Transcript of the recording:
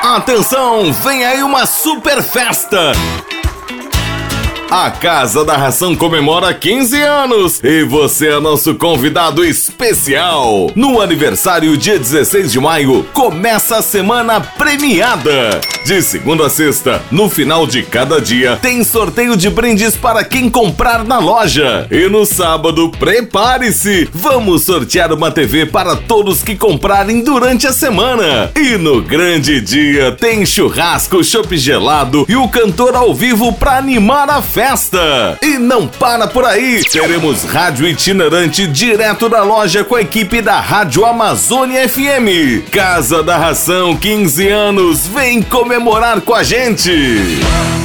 Atenção, vem aí uma super festa! A Casa da Ração comemora 15 anos e você é nosso convidado especial. No aniversário, dia 16 de maio, começa a semana premiada. De segunda a sexta, no final de cada dia, tem sorteio de brindes para quem comprar na loja. E no sábado, prepare-se! Vamos sortear uma TV para todos que comprarem durante a semana. E no grande dia, tem churrasco, chopp gelado e o cantor ao vivo para animar a festa. E não para por aí, teremos rádio itinerante direto da loja com a equipe da Rádio Amazônia FM. Casa da Ração, 15 anos, vem comemorar com a gente!